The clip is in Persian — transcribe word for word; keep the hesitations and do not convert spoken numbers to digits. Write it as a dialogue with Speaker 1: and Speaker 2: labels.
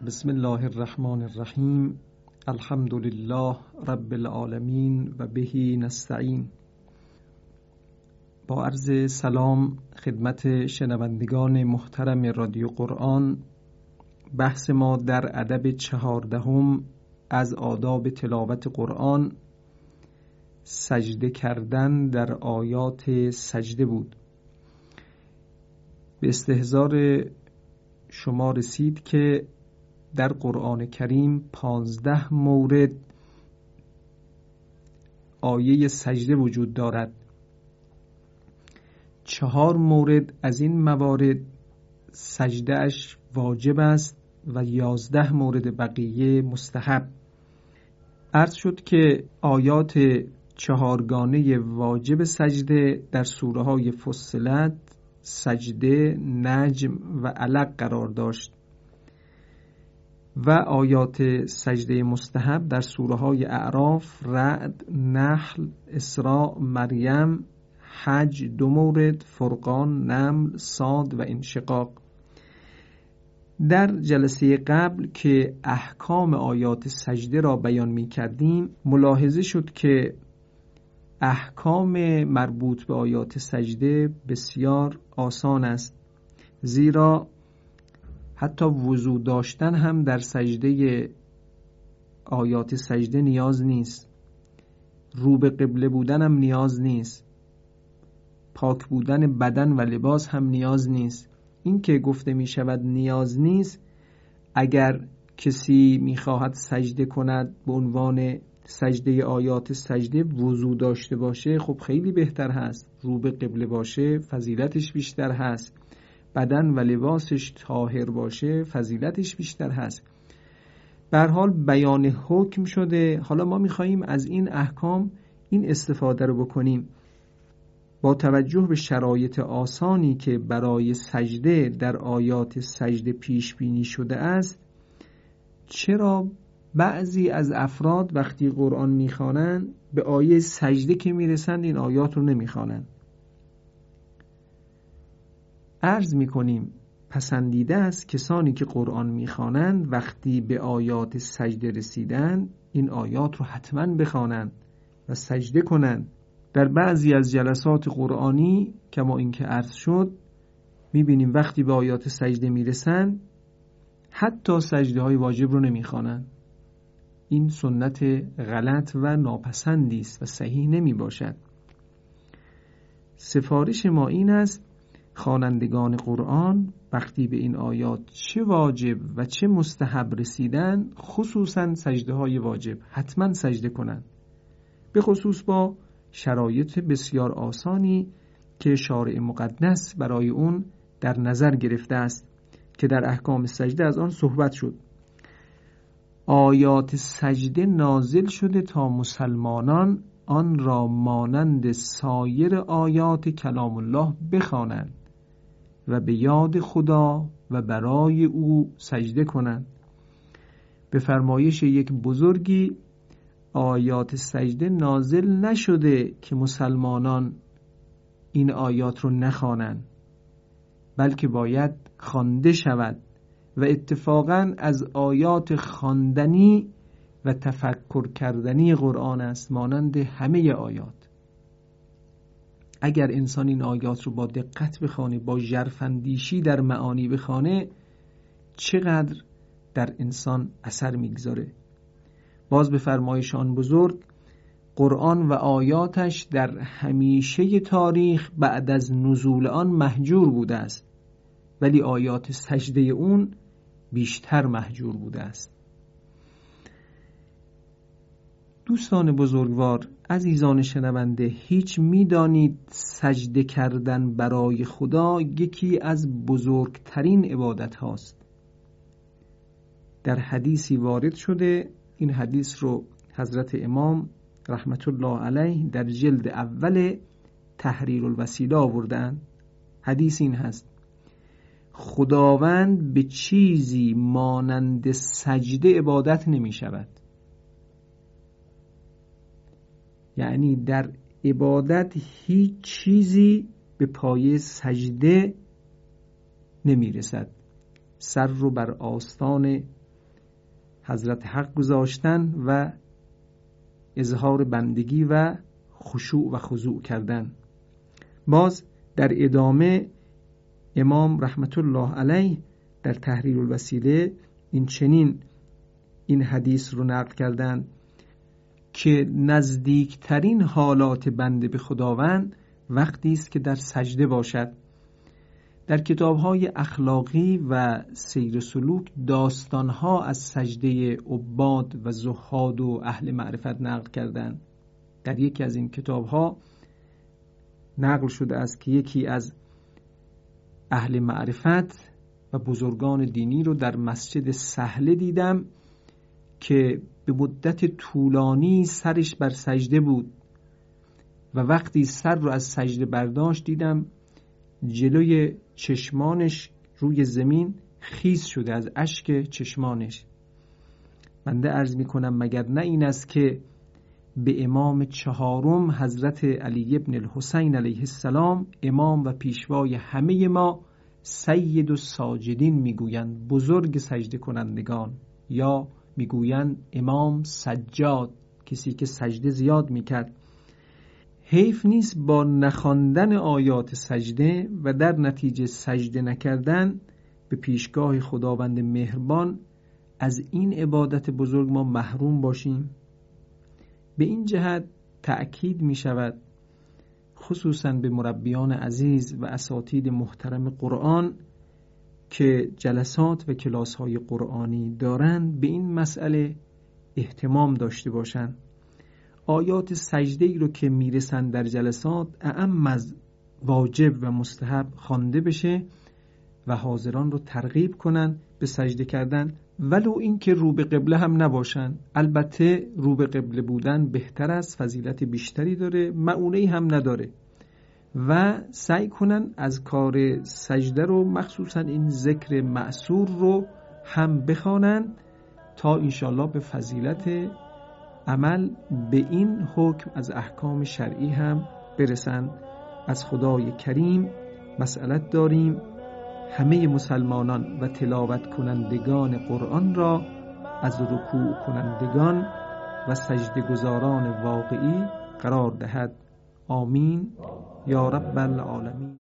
Speaker 1: بسم الله الرحمن الرحیم. الحمد لله رب العالمین و بهی نستعین. با عرض سلام خدمت شنوندگان محترم رادیو قرآن، بحث ما در ادب چهاردهم از آداب تلاوت قرآن سجده کردن در آیات سجده بود. به استحضار شما رسید که در قرآن کریم پانزده مورد آیه سجده وجود دارد. چهار مورد از این موارد سجده اش واجب است و یازده مورد بقیه مستحب. عرض شد که آیات چهارگانه واجب سجده در سوره های فصلت، سجده، نجم و علق قرار داشت و آیات سجده مستحب در سوره های اعراف، رعد، نحل، اسراء، مریم، حج دو مورد، فرقان، نمل، صاد و انشقاق. در جلسه قبل که احکام آیات سجده را بیان می کردیم ملاحظه شد که احکام مربوط به آیات سجده بسیار آسان است، زیرا حتی وضو داشتن هم در سجده آیات سجده نیاز نیست، رو به قبله بودن هم نیاز نیست، پاک بودن بدن و لباس هم نیاز نیست. این که گفته می شود نیاز نیست، اگر کسی می خواهد سجده کند به عنوان سجده آیات سجده وضو داشته باشه، خب خیلی بهتر هست. رو به قبله باشه فضیلتش بیشتر هست، بدن و لباسش طاهر باشه فضیلتش بیشتر هست. به هر حال بیان حکم شده، حالا ما می‌خوایم از این احکام این استفاده رو بکنیم. با توجه به شرایط آسانی که برای سجده در آیات سجده پیش بینی شده است، چرا بعضی از افراد وقتی قرآن می‌خوانند به آیه سجده که میرسند این آیات رو نمی‌خوانند؟ عرض می‌کنیم پسندیده است کسانی که قرآن می‌خوانند وقتی به آیات سجده رسیدند این آیات رو حتماً بخوانند و سجده کنند. در بعضی از جلسات قرآنی کما اینکه عرض شد می‌بینیم وقتی به آیات سجده میرسند حتی سجده های واجب رو نمی‌خوانند. این سنت غلط و ناپسندی است و صحیح نمی باشد. سفارش ما این است خوانندگان قرآن وقتی به این آیات چه واجب و چه مستحب رسیدن، خصوصا سجده های واجب حتما سجده کنند، به خصوص با شرایط بسیار آسانی که شارع مقدس برای اون در نظر گرفته است که در احکام سجده از آن صحبت شد. آیات سجده نازل شده تا مسلمانان آن را مانند سایر آیات کلام الله بخوانند و به یاد خدا و برای او سجده کنند. به فرمایش یک بزرگی آیات سجده نازل نشده که مسلمانان این آیات رو نخوانند، بلکه باید خوانده شود و اتفاقاً از آیات خواندنی و تفکر کردنی قرآن است مانند همه آیات. اگر انسان این آیات رو با دقت بخوانه، با ژرفاندیشی در معانی بخوانه، چقدر در انسان اثر میگذاره. باز به فرمایش آن بزرگ قرآن و آیاتش در همیشه تاریخ بعد از نزول آن مهجور بوده است، ولی آیات سجده اون بیشتر مهجور بوده است. دوستان بزرگوار، عزیزان شنونده، هیچ می‌دانید سجده کردن برای خدا یکی از بزرگترین عبادت هاست. در حدیثی وارد شده، این حدیث رو حضرت امام رحمت الله علیه در جلد اول تحریر الوسیله آوردن. حدیث این هست: خداوند به چیزی مانند سجده عبادت نمی شود. یعنی در عبادت هیچ چیزی به پایه سجده نمی رسد. سر رو بر آستان حضرت حق گذاشتن و اظهار بندگی و خشوع و خضوع کردن. باز در ادامه امام رحمت الله علیه در تحریر الوسیله این چنین این حدیث رو نقل کردن که نزدیکترین حالات بنده به خداوند وقتی است که در سجده باشد. در کتاب‌های اخلاقی و سیر سلوک داستان‌ها از سجده عباد و زهاد و اهل معرفت نقل کردند. در یکی از این کتاب‌ها نقل شده است که یکی از اهل معرفت و بزرگان دینی رو در مسجد سهله دیدم که به مدت طولانی سرش بر سجده بود و وقتی سر رو از سجده برداشت دیدم جلوی چشمانش روی زمین خیس شده از اشک چشمانش. بنده عرض می کنم مگر نه این است که به امام چهارم حضرت علی ابن الحسین علیه السلام امام و پیشوای همه ما سید الساجدین میگویند، بزرگ سجده کنندگان، یا میگویند امام سجاد، کسی که سجده زیاد میکرد. حیف نیست با نخواندن آیات سجده و در نتیجه سجده نکردن به پیشگاه خداوند مهربان از این عبادت بزرگ ما محروم باشیم. به این جهت تأکید می شود خصوصا به مربیان عزیز و اساتید محترم قرآن که جلسات و کلاس‌های قرآنی دارند به این مسئله اهتمام داشته باشند. آیات سجده ای رو که میرسن در جلسات اعم از واجب و مستحب خوانده بشه و حاضران رو ترغیب کنن به سجده کردن، ولو این که رو به قبله هم نباشن. البته رو به قبله بودن بهتر است، فضیلت بیشتری داره، معنی هم نداره، و سعی کنن از کار سجده رو مخصوصا این ذکر مأثور رو هم بخوانن تا انشالله به فضیلت عمل به این حکم از احکام شرعی هم برسن. از خدای کریم مسئلت داریم همه مسلمانان و تلاوت کنندگان قرآن را از رکوع کنندگان و سجده گزاران واقعی قرار دهد. آمین یا رب العالمین.